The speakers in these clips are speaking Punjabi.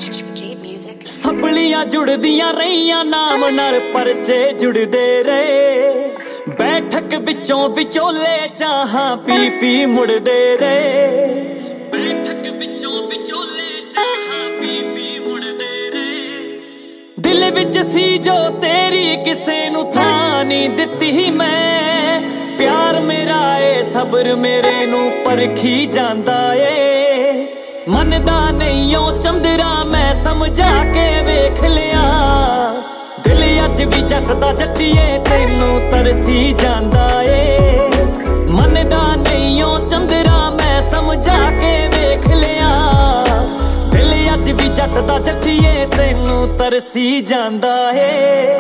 ਸਪਲੀਆਂ ਜੁੜਦੀਆਂ ਰਹੀਆਂ ਨਾਮ ਨਾਲ ਪਰਚੇ ਜੁੜਦੇ ਰਹੇ। ਬੈਠਕ ਵਿੱਚੋਂ ਵਿਚੋਲੇ ਚਾਹਾਂ ਪੀ ਪੀ ਮੁੜਦੇ ਰਹੇ। ਬੈਠਕ ਵਿੱਚੋਂ ਵਿਚੋਲੇ ਚਾਹਾਂ ਪੀ ਪੀ ਮੁੜਦੇ ਰਹੇ। ਦਿਲ ਵਿੱਚ ਸੀ ਜੋ ਤੇਰੀ ਕਿਸੇ ਨੂੰ ਥਾਂ ਨਹੀਂ ਦਿੱਤੀ ਮੈਂ। ਪਿਆਰ ਮੇਰਾ ਏ ਸਬਰ ਮੇਰੇ ਨੂੰ ਪਰਖੀ ਜਾਂਦਾ ਏ। ਮੰਨਦਾ ਨਹੀਂ ਓ ਚੰਦਰਾ ਮੈਂ ਸਮਝਾ ਕੇ ਵੇਖ ਲਿਆ। ਦਿਲ ਅੱਜ ਵੀ ਜੱਟ ਦਾ ਜੱਟੀਏ ਤੈਨੂੰ ਤਰਸੀ ਜਾਂਦਾ ਏ। ਮੰਨਦਾ ਨਹੀਂ ਓ ਚੰਦਰਾ ਮੈਂ ਸਮਝਾ ਕੇ ਵੇਖ ਲਿਆ। ਦਿਲ ਅੱਜ ਵੀ ਜੱਟ ਦਾ ਜੱਟੀਏ ਤੈਨੂੰ ਤਰਸੀ ਜਾਂਦਾ ਏ।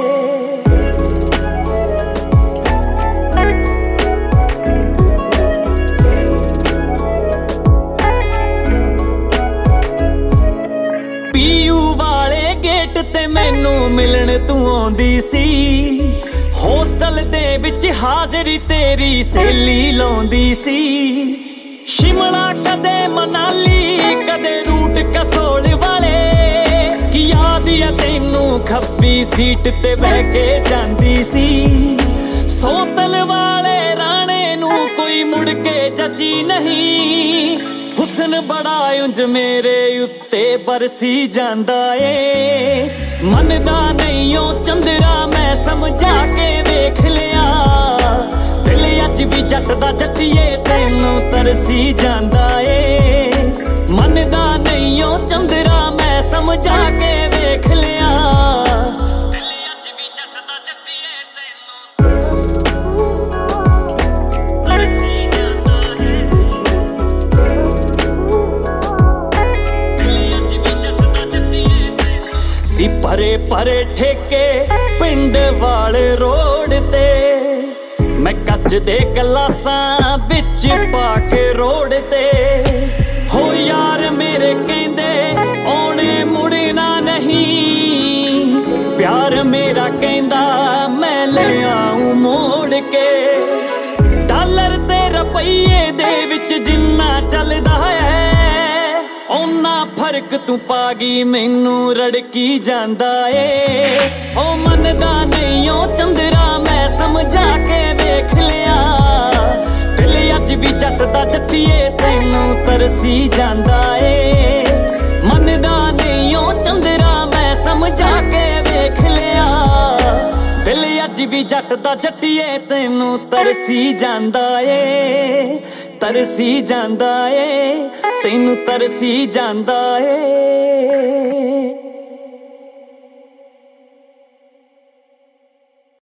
ਤੇ ਮੈਨੂੰ ਮਿਲਣ ਤੂੰ ਆਉਂਦੀ ਸੀ। ਹੋਸਟਲ ਦੇ ਵਿੱਚ ਹਾਜ਼ਰੀ ਤੇਰੀ ਸਹੇਲੀ ਲਾਉਂਦੀ ਸੀ। ਸ਼ਿਮਲਾ ਕਦੇ ਮਨਾਲੀ ਕਦੇ ਰੂਟ ਕਸੋਲ ਵਾਲੇ। ਕੀ ਯਾਦ ਆ ਤੈਨੂੰ ਖੱਬੀ ਸੀਟ ਤੇ ਬਹਿ ਕੇ ਜਾਂਦੀ ਸੀ। ਸੋਤਲ ਵਾਲੇ ਰਾਣੇ ਨੂੰ ਕੋਈ ਮੁੜ ਕੇ ਜੱਜੀ ਨਹੀਂ। ਹੁਸਨ ਬੜਾ ਉਂਝ ਮੇਰੇ ਉੱਤੇ ਬਰਸੀ ਜਾਂਦਾ ਏ। ਮੰਨਦਾ ਨਹੀਂ ਓ ਚੰਦਰਾ ਮੈਂ ਸਮਝਾ ਕੇ ਵੇਖ ਲਿਆ। ਦਿਲ ਅੱਜ ਵੀ ਜੱਟ ਦਾ ਜੱਟੀਏ ਤੈਨੂੰ ਤਰਸੀ ਜਾਂਦਾ ਏ। ਮੰਨਦਾ ਨਹੀਂ ਓ ਚੰਦਰਾ ਮੈਂ ਸਮਝਾ ਕੇ ਵੇਖ ਲਿਆ। ਦਿਲ ਅੱਜ ਵੀ ਜੱਟ ਦਾ ਜੱਟੀਏ ਤੈਨੂੰ ਤਰਸੀ ਜਾਂਦਾ ਏ। ਸੀ ਭਰੇ ਭਰੇ ਠੇਕੇ ਪਿੰਡ ਵਾਲੇ ਰੋਡ ਤੇ। ਮੈਂ ਕੱਚ ਦੇ ਗਲਾਸਾਂ ਵਿੱਚ ਪਾ ਕੇ ਰੋਡ ਤੇ। ਹੋ ਯਾਰ ਮੇਰੇ ਕਹਿੰਦੇ ਆਉਣੇ ਮੁੜਨਾ ਨਹੀਂ। ਪਿਆਰ ਮੇਰਾ ਕਹਿੰਦਾ ਮੈਂ ਲੈ ਆਊਂ ਮੋੜ ਕੇ। ਡਾਲਰ ਤੇ ਰੁਪਈਏ ਦੇ ਵਿੱਚ ਜਿੰਨਾ ਚੱਲਦਾ ਹੈ ਓਨਾ ਫਰਕ ਤੂੰ ਪਾ ਗਈ ਮੈਨੂੰ ਰੜਕੀ ਜਾਂਦਾ ਏ। ਓ ਮੰਨਦਾ ਨਹੀਂ ਓ ਚੰਦਰਾ ਮੈਂ ਸਮਝਾ ਕੇ ਵੇਖ ਲਿਆ। ਦਿਲ ਅੱਜ ਵੀ ਜੱਟ ਦਾ ਜੱਟੀਏ ਤੈਨੂੰ ਤਰਸੀ ਜਾਂਦਾ ਏ। ਮੰਨਦਾ ਨਹੀਂ ਓ ਚੰਦਰਾ ਮੈਂ ਸਮਝਾ ਕੇ ਵੇਖ ਲਿਆ। ਦਿਲ ਅੱਜ ਵੀ ਜੱਟ ਦਾ ਜੱਟੀਏ ਤੈਨੂੰ ਤਰਸੀ ਜਾਂਦਾ ਏ। ਤਰਸੀ ਜਾਂਦਾ ਏ ਤੈਨੂੰ ਤਰਸੀ ਜਾਂਦਾ ਏ।